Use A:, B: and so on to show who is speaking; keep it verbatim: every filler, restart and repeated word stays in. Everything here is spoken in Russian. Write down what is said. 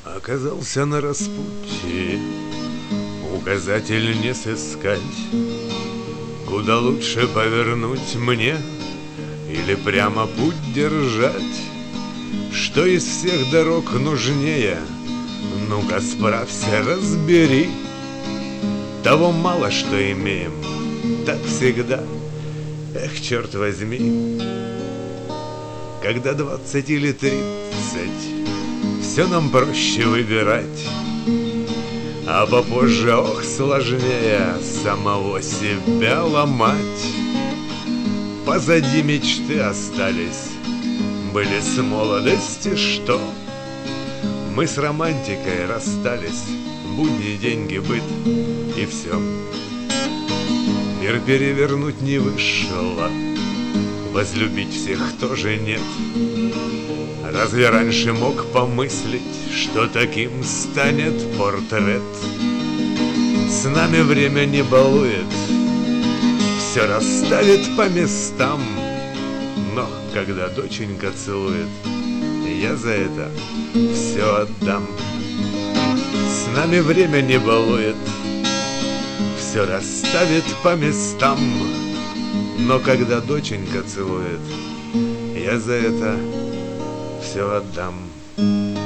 A: Оказался на распутье, указатель не сыскать. Куда лучше повернуть мне или прямо путь держать? Что из всех дорог нужнее? Ну-ка справься, разбери. Того мало, что имеем, так всегда. Эх, черт возьми, когда двадцать или тридцать, все нам проще выбирать, а попозже, ох, сложнее самого себя ломать. Позади мечты остались, были с молодости что? Мы с романтикой расстались, будни, деньги, быт и все. Мир перевернуть не вышло, возлюбить всех тоже нет. Разве раньше мог помыслить, что таким станет портрет? С нами время не балует, все расставит по местам. Но когда доченька целует, я за это все отдам. С нами время не балует, все расставит по местам. Но когда доченька целует, я за это все отдам.